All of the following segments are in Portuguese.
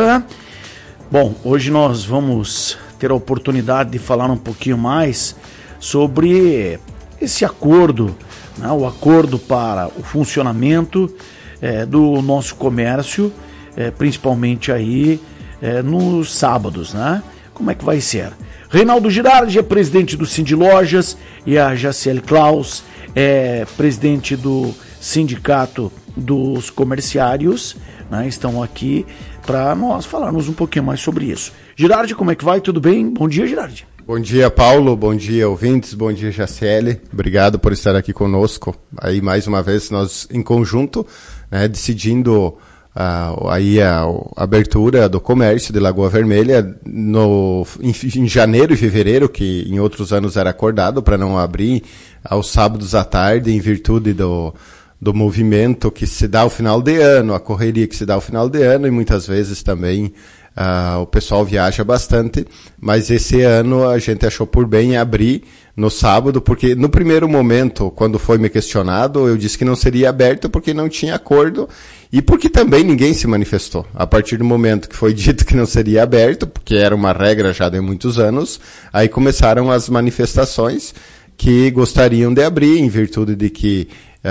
dia. Bom, hoje nós vamos ter a oportunidade de falar um pouquinho mais sobre esse acordo, né? O acordo para o funcionamento do nosso comércio, principalmente aí nos sábados, né? Como é que vai ser? Reinaldo Girardi é presidente do Sind Lojas e a Jaciele Klaus é presidente do Sindicato dos Comerciários, né? Estão aqui para nós falarmos um pouquinho mais sobre isso. Girardi, como é que vai? Tudo bem? Bom dia, Girardi. Bom dia, Paulo. Bom dia, ouvintes. Bom dia, Jaciele. Obrigado por estar aqui conosco. Aí, mais uma vez, nós em conjunto, né, decidindo aí a abertura do comércio de Lagoa Vermelha em janeiro e fevereiro, que em outros anos era acordado para não abrir aos sábados à tarde, em virtude do movimento que se dá ao final de ano, a correria que se dá ao final de ano, e muitas vezes também o pessoal viaja bastante, mas esse ano a gente achou por bem abrir no sábado, porque no primeiro momento, quando foi me questionado, eu disse que não seria aberto porque não tinha acordo e porque também ninguém se manifestou. A partir do momento que foi dito que não seria aberto, porque era uma regra já de muitos anos, aí começaram as manifestações que gostariam de abrir, em virtude de que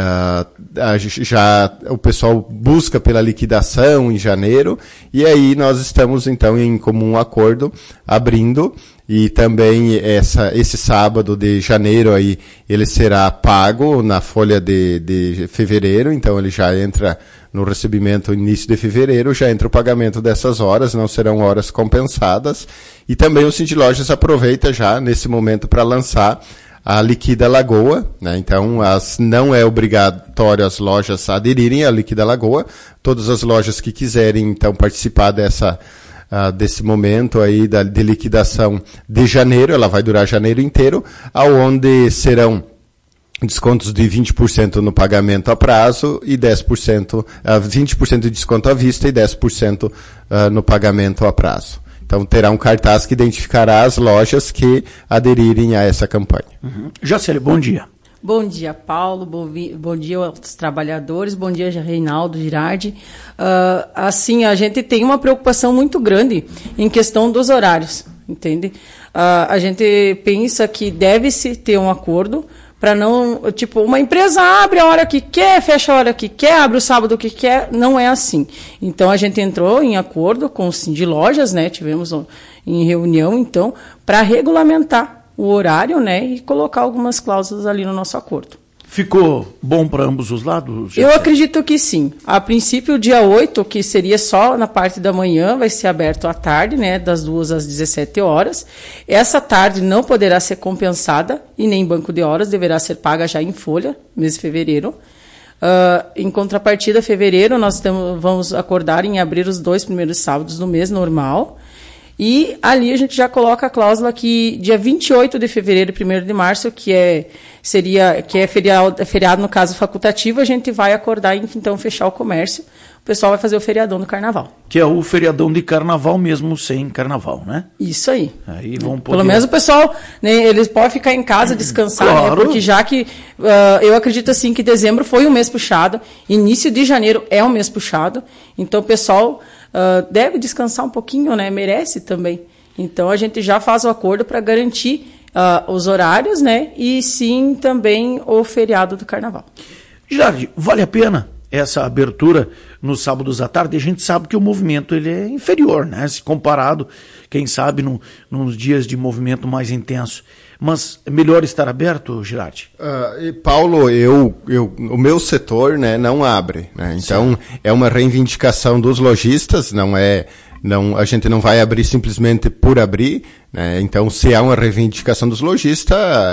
já o pessoal busca pela liquidação em janeiro, e aí nós estamos então em comum acordo abrindo, e também esse sábado de janeiro aí ele será pago na folha de fevereiro, então ele já entra no recebimento no início de fevereiro, já entra o pagamento dessas horas, não serão horas compensadas, e também o Sind Lojas aproveita já nesse momento para lançar a Liquida Lagoa, né? Então não é obrigatório as lojas aderirem à Liquida Lagoa. Todas as lojas que quiserem então participar desse momento aí de liquidação de janeiro, ela vai durar janeiro inteiro, aonde serão descontos de 20% no pagamento a prazo e 20% de desconto à vista e 10% no pagamento a prazo. Então terá um cartaz que identificará as lojas que aderirem a essa campanha. Uhum. Jaciele, bom dia. Bom dia, Paulo. Bom dia aos trabalhadores. Bom dia, Reinaldo Girardi. Assim, a gente tem uma preocupação muito grande em questão dos horários, entende? A gente pensa que deve-se ter um acordo para não, tipo, uma empresa abre a hora que quer, fecha a hora que quer, abre o sábado que quer, não é assim. Então, a gente entrou em acordo com o Sind Lojas, né, tivemos em reunião, então, para regulamentar o horário, né, e colocar algumas cláusulas ali no nosso acordo. Ficou bom para ambos os lados? Eu acredito que sim. A princípio, o dia 8, que seria só na parte da manhã, vai ser aberto à tarde, né, das 2 às 17 horas. Essa tarde não poderá ser compensada e nem banco de horas, deverá ser paga já em folha, mês de fevereiro. Em contrapartida, fevereiro, nós vamos acordar em abrir os 2 primeiros sábados do mês normal. E ali a gente já coloca a cláusula que dia 28 de fevereiro e 1º de março, que é feriado, no caso facultativo, a gente vai acordar e então fechar o comércio. O pessoal vai fazer o feriadão do carnaval. Que é o feriadão de carnaval mesmo, sem carnaval, né? Isso aí. Aí vão poder... Pelo menos o pessoal, né, eles podem ficar em casa, descansar, claro. Né, porque já que eu acredito assim que dezembro foi um mês puxado, início de janeiro é um mês puxado, então o pessoal deve descansar um pouquinho, né? Merece também. Então a gente já faz o acordo para garantir os horários, né? E sim também o feriado do carnaval. Girardi, vale a pena essa abertura nos sábados à tarde? A gente sabe que o movimento ele é inferior, né? Se comparado, quem sabe, nos dias de movimento mais intenso. Mas é melhor estar aberto, Girardi? Paulo, o meu setor, né, não abre, né? Então, sim, é uma reivindicação dos lojistas, a gente não vai abrir simplesmente por abrir, né? Então, se há uma reivindicação dos lojistas,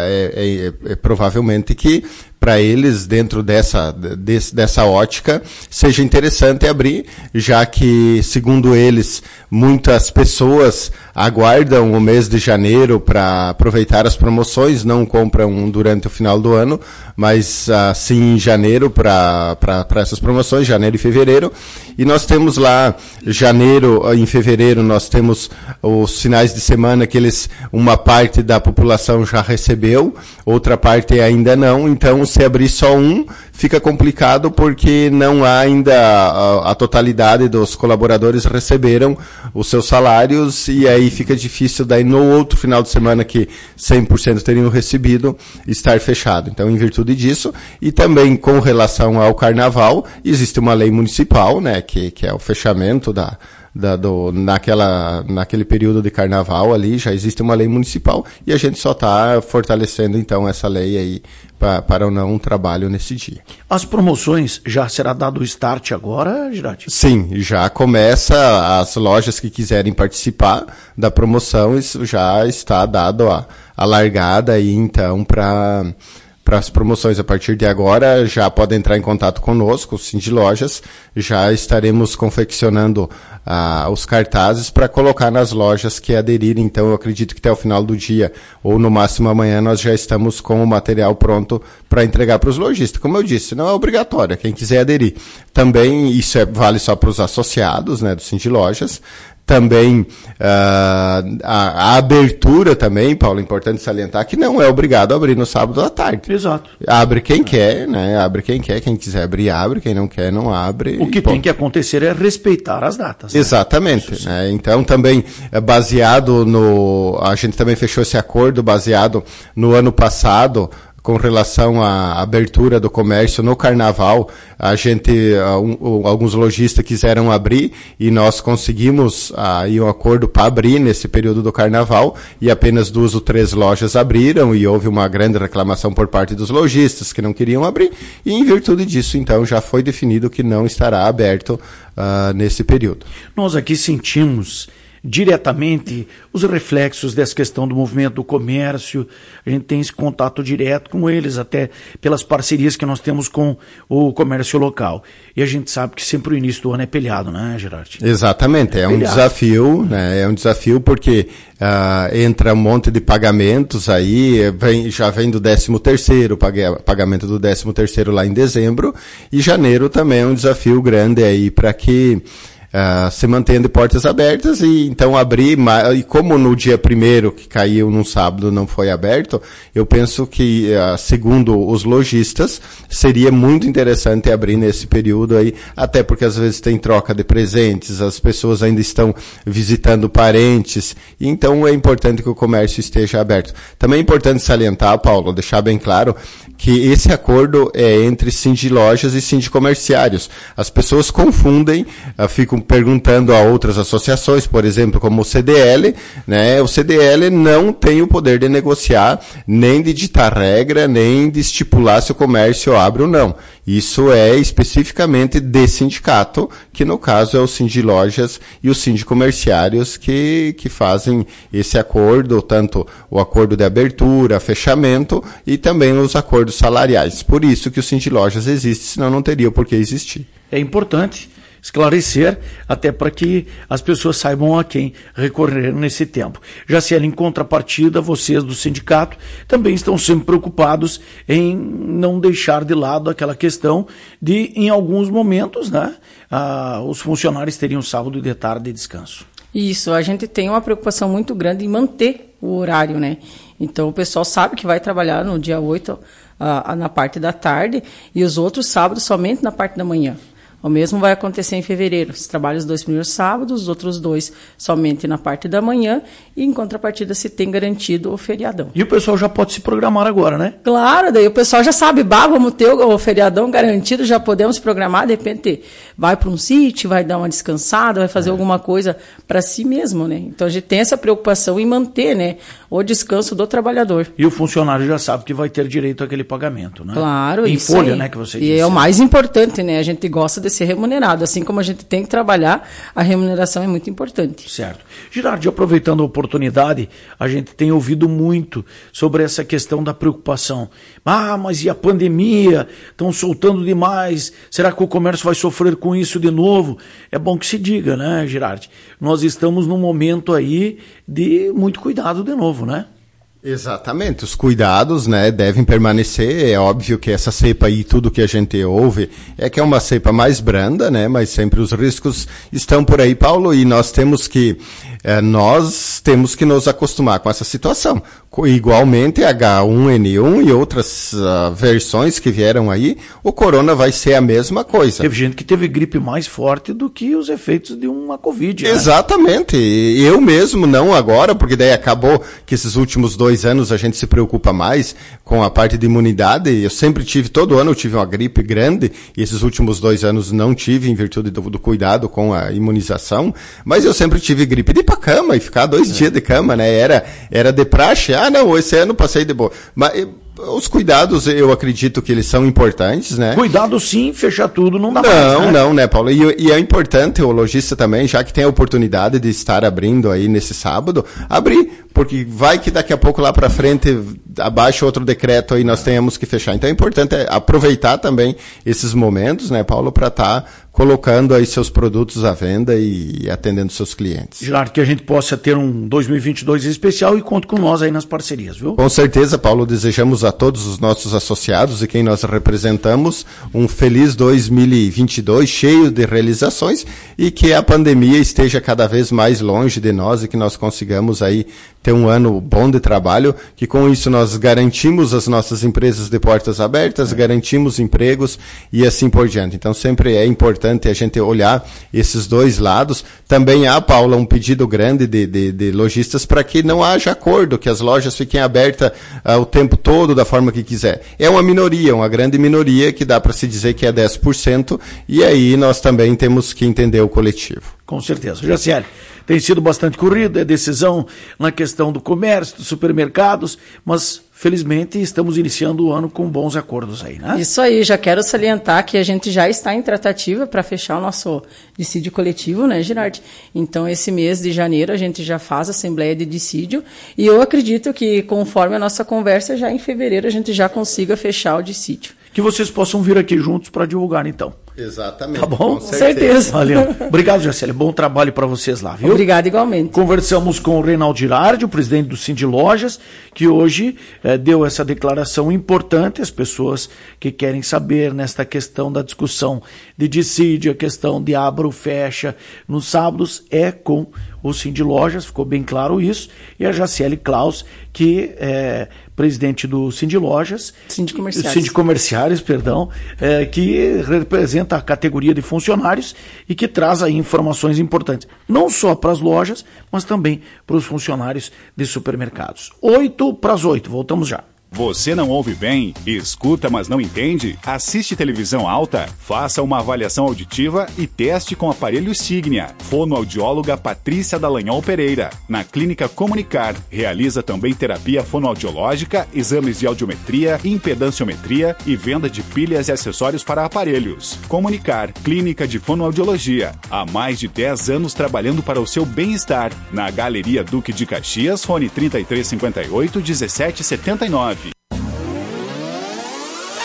é provavelmente que para eles, dentro dessa ótica, seja interessante abrir, já que, segundo eles, muitas pessoas aguardam o mês de janeiro para aproveitar as promoções, não compram durante o final do ano, mas sim em janeiro para essas promoções, janeiro e fevereiro. E nós temos lá, em fevereiro, nós temos os finais de semana que uma parte da população já recebeu, outra parte ainda não. Então, você abrir só um, fica complicado porque não há ainda a totalidade dos colaboradores receberam os seus salários e aí fica difícil daí no outro final de semana que 100% teriam recebido estar fechado. Então, em virtude disso, e também com relação ao carnaval, existe uma lei municipal, né, que é o fechamento naquele período de carnaval ali, já existe uma lei municipal e a gente só está fortalecendo então essa lei aí para o não trabalho nesse dia. As promoções, já será dado o start agora, Girardi? Sim, já começa, as lojas que quiserem participar da promoção, isso já está dado a largada aí então para as promoções. A partir de agora já podem entrar em contato conosco, o Cindy Lojas, já estaremos confeccionando os cartazes para colocar nas lojas que aderirem. Então eu acredito que até o final do dia ou no máximo amanhã nós já estamos com o material pronto para entregar para os lojistas. Como eu disse, não é obrigatório, quem quiser aderir. Também isso vale só para os associados, né, do Cindy Lojas. Também a abertura também, Paulo, é importante salientar que não é obrigado a abrir no sábado à tarde. Exato. Abre quem quer, né? Abre quem quer, quem quiser abrir, abre, quem não quer, não abre. O que tem que acontecer é respeitar as datas. Né? Exatamente. Né? Então, também, baseado a gente também fechou esse acordo baseado no ano passado, com relação à abertura do comércio no carnaval, alguns lojistas quiseram abrir e nós conseguimos aí um acordo para abrir nesse período do carnaval e apenas 2 ou 3 lojas abriram e houve uma grande reclamação por parte dos lojistas que não queriam abrir e em virtude disso, então, já foi definido que não estará aberto nesse período. Nós aqui sentimos diretamente os reflexos dessa questão do movimento do comércio, a gente tem esse contato direto com eles, até pelas parcerias que nós temos com o comércio local. E a gente sabe que sempre o início do ano é peleado, né, Girardi? Exatamente, é um desafio, né? É um desafio porque entra um monte de pagamentos aí, já vem do 13º, pagamento do 13º lá em dezembro, e janeiro também é um desafio grande aí para que se mantendo de portas abertas e então abrir, e como no dia 1º que caiu num sábado não foi aberto, eu penso que, segundo os lojistas, seria muito interessante abrir nesse período aí, até porque às vezes tem troca de presentes, as pessoas ainda estão visitando parentes, e então é importante que o comércio esteja aberto. Também é importante salientar, Paulo, deixar bem claro, que esse acordo é entre Cindy Lojas e Cindy Comerciários. As pessoas confundem, ficam perguntando a outras associações, por exemplo, como o CDL, né? O CDL não tem o poder de negociar, nem de ditar regra, nem de estipular se o comércio abre ou não. Isso é especificamente de sindicato, que no caso é o Cindy Lojas e o Cindy Comerciários que fazem esse acordo, tanto o acordo de abertura, fechamento e também os acordos salariais. Por isso que o Cindy Lojas existe, senão não teria por que existir. É importante esclarecer, até para que as pessoas saibam a quem recorrer nesse tempo. Já se em contrapartida, vocês do sindicato também estão sempre preocupados em não deixar de lado aquela questão de, em alguns momentos, né, os funcionários teriam sábado de tarde de descanso. Isso, a gente tem uma preocupação muito grande em manter o horário, né? Então o pessoal sabe que vai trabalhar no dia 8 na parte da tarde e os outros sábados somente na parte da manhã. O mesmo vai acontecer em fevereiro. Se trabalha os 2 primeiros sábados, os outros 2 somente na parte da manhã e, em contrapartida, se tem garantido o feriadão. E o pessoal já pode se programar agora, né? Claro, daí o pessoal já sabe, vamos ter o feriadão garantido, já podemos programar, de repente vai para um sítio, vai dar uma descansada, vai fazer alguma coisa para si mesmo, né? Então a gente tem essa preocupação em manter, né, o descanso do trabalhador. E o funcionário já sabe que vai ter direito àquele pagamento, né? Claro, em isso folha, aí. Né, que você e disse. é o mais importante, né? A gente gosta de ser remunerado. Assim como a gente tem que trabalhar, a remuneração é muito importante. Certo. Girardi, aproveitando a oportunidade, a gente tem ouvido muito sobre essa questão da preocupação. Mas e a pandemia? Estão soltando demais. Será que o comércio vai sofrer com isso de novo? É bom que se diga, né, Girardi? Nós estamos num momento aí de muito cuidado de novo, né? Exatamente, os cuidados, né, devem permanecer. É óbvio que essa cepa aí, tudo que a gente ouve, é que é uma cepa mais branda, né, mas sempre os riscos estão por aí, Paulo, e nós temos que nós temos que nos acostumar com essa situação. Igualmente, H1N1 e outras versões que vieram aí, o corona vai ser a mesma coisa. Teve gente que teve gripe mais forte do que os efeitos de uma Covid. Exatamente. Eu mesmo, não agora, porque daí acabou que esses últimos 2 anos a gente se preocupa mais com a parte de imunidade. Eu sempre tive, todo ano eu tive uma gripe grande, e esses últimos 2 anos não tive, em virtude do cuidado com a imunização, mas eu sempre tive gripe de ir pra cama e ficar 2 dias de cama, né? Era de praxe. Não, esse ano passei de boa. Mas os cuidados, eu acredito que eles são importantes, né? Cuidado sim, fechar tudo não dá mais, né? Não, né, Paulo? E é importante o lojista também, já que tem a oportunidade de estar abrindo aí nesse sábado, abrir, porque vai que daqui a pouco lá para frente abaixa outro decreto aí, nós tenhamos que fechar. Então é importante aproveitar também esses momentos, né, Paulo, para estar colocando aí seus produtos à venda e atendendo seus clientes. Gerardo, que a gente possa ter um 2022 especial e conto com nós aí nas parcerias, viu? Com certeza, Paulo, desejamos a todos os nossos associados e quem nós representamos um feliz 2022, cheio de realizações, e que a pandemia esteja cada vez mais longe de nós e que nós consigamos aí ter um ano bom de trabalho, que com isso nós garantimos as nossas empresas de portas abertas, garantimos empregos e assim por diante. Então sempre é importante a gente olhar esses 2 lados. Também há, Paula, um pedido grande de lojistas para que não haja acordo, que as lojas fiquem abertas o tempo todo da forma que quiser. É uma minoria, uma grande minoria, que dá para se dizer que é 10%, e aí nós também temos que entender o coletivo. Com certeza. Jaciele, tem sido bastante corrido, é decisão na questão do comércio, dos supermercados, mas felizmente estamos iniciando o ano com bons acordos aí, né? Isso aí, já quero salientar que a gente já está em tratativa para fechar o nosso dissídio coletivo, né, Girardi? Então, esse mês de janeiro a gente já faz a assembleia de dissídio, e eu acredito que conforme a nossa conversa, já em fevereiro a gente já consiga fechar o dissídio. Que vocês possam vir aqui juntos para divulgar, então. Exatamente. Tá bom? Com certeza. Valeu. Obrigado, Jaciele. Bom trabalho para vocês lá, viu? Obrigado igualmente. Conversamos com o Reinaldo Girardi, o presidente do Cindy Lojas, que hoje deu essa declaração importante às pessoas que querem saber nesta questão da discussão de dissídio, a questão de abra ou fecha nos sábados, é com o Cindy Lojas, ficou bem claro isso, e a Jaciele Klaus, que é presidente do Cindy Lojas, Cindy Comerciários, perdão, que representa a categoria de funcionários e que traz aí informações importantes, não só para as lojas, mas também para os funcionários de supermercados. 7:08, voltamos já. Você não ouve bem? Escuta, mas não entende? Assiste televisão alta? Faça uma avaliação auditiva e teste com aparelho Signia. Fonoaudióloga Patrícia Dallagnol Pereira, na Clínica Comunicar. Realiza também terapia fonoaudiológica, exames de audiometria, impedanciometria e venda de pilhas e acessórios para aparelhos. Comunicar, Clínica de Fonoaudiologia. Há mais de 10 anos trabalhando para o seu bem-estar. Na Galeria Duque de Caxias, fone 3358-1779.